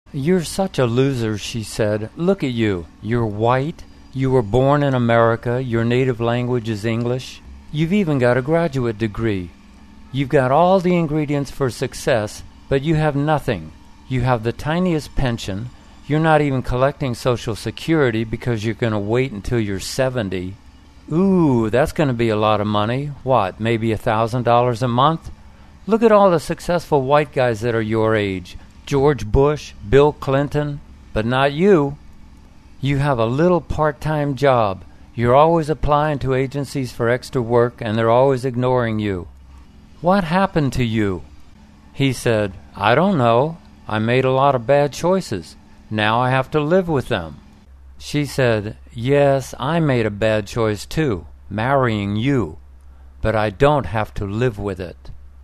"You're such a loser," she said. "Look at you. You're white. You were born in America. Your native language is English. You've even got a graduate degree. You've got all the ingredients for success, but you have nothing. You have the tiniest pension. You're not even collecting Social Security because you're going to wait until you're 70. Ooh, that's going to be a lot of money. What, maybe $1,000 a month? Look at all the successful white guys that are your age. George Bush, Bill Clinton, but not you. You have a little part-time job. You're always applying to agencies for extra work, and they're always ignoring you. What happened to you?" He said, "I don't know. I made a lot of bad choices. Now I have to live with them." She said, "Yes, I made a bad choice too, marrying you, but I don't have to live with it."